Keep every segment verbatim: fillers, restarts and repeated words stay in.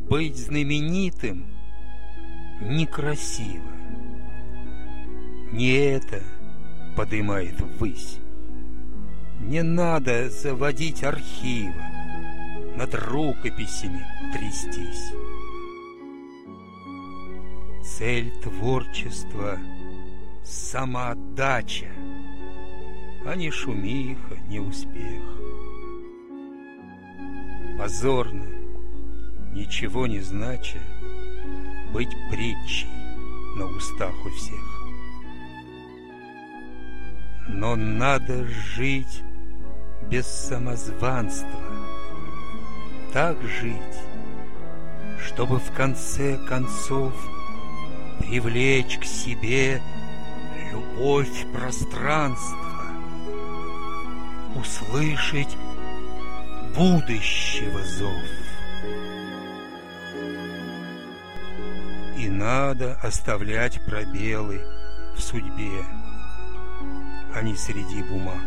Быть знаменитым некрасиво. Не это подымает ввысь. Не надо заводить архива, над рукописями трястись. Цель творчества — самоотдача, а не шумиха, не успех. Позорно, ничего не знача, быть притчей на устах у всех. Но надо жить без самозванства, так жить, чтобы в конце концов привлечь к себе любовь пространства, услышать будущего зов. И надо оставлять пробелы в судьбе, а не среди бумаг.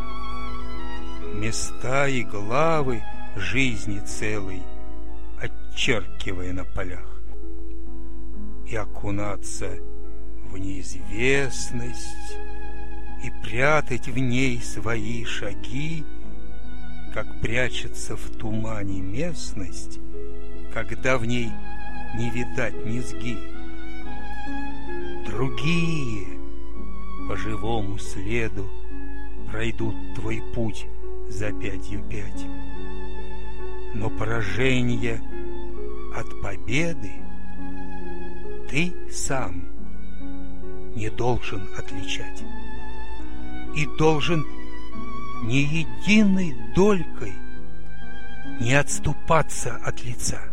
Места и главы жизни целой отчеркивая на полях. И окунаться в неизвестность, и прятать в ней свои шаги, как прячется в тумане местность, когда в ней не видать низги. Другие по живому следу пройдут твой путь за пятью пять. Но поражение от победы ты сам не должен отличать. И должен ни единой долькой не отступаться от лица,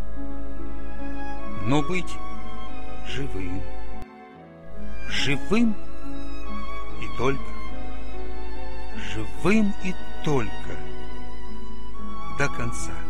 но быть живым, живым и только, живым и только до конца.